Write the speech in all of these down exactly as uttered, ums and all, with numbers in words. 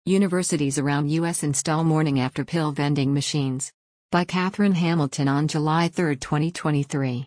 Universities around U S install morning after pill vending machines. By Catherine Hamilton on July third, twenty twenty-three.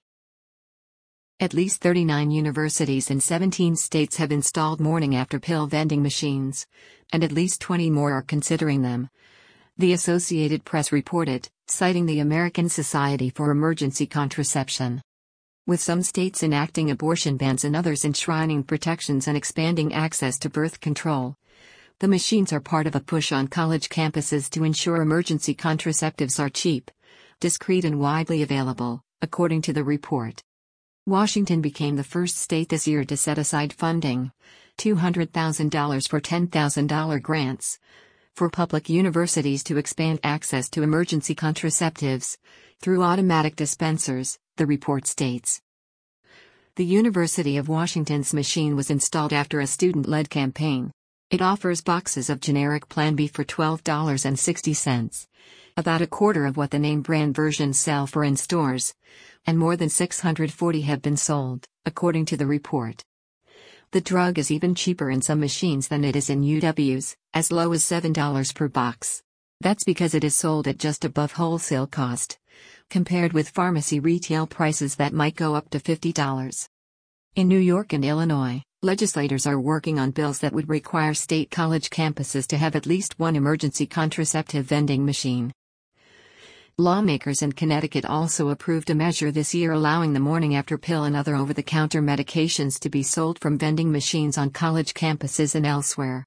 At least thirty-nine universities in seventeen states have installed morning after pill vending machines, and at least twenty more are considering them. The Associated Press reported, citing the American Society for Emergency Contraception. With some states enacting abortion bans and others enshrining protections and expanding access to birth control, the machines are part of a push on college campuses to ensure emergency contraceptives are cheap, discreet and widely available, according to the report. Washington became the first state this year to set aside funding, two hundred thousand dollars for ten thousand dollars grants, for public universities to expand access to emergency contraceptives through automatic dispensers, the report states. The University of Washington's machine was installed after a student-led campaign. It offers boxes of generic Plan B for twelve dollars and sixty cents, about a quarter of what the name brand versions sell for in stores, and more than six hundred forty have been sold, according to the report. The drug is even cheaper in some machines than it is in U W's, as low as seven dollars per box. That's because it is sold at just above wholesale cost, compared with pharmacy retail prices that might go up to fifty dollars. In New York and Illinois, legislators are working on bills that would require state college campuses to have at least one emergency contraceptive vending machine. Lawmakers in Connecticut also approved a measure this year allowing the morning after pill and other over-the-counter medications to be sold from vending machines on college campuses and elsewhere.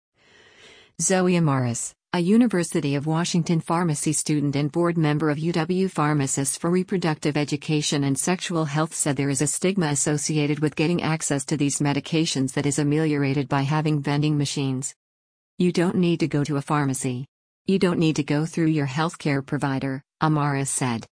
Zoe Amaris, a University of Washington pharmacy student and board member of U W Pharmacists for Reproductive Education and Sexual Health, said there is a stigma associated with getting access to these medications that is ameliorated by having vending machines. You don't need to go to a pharmacy. You don't need to go through your healthcare provider, Amaris said.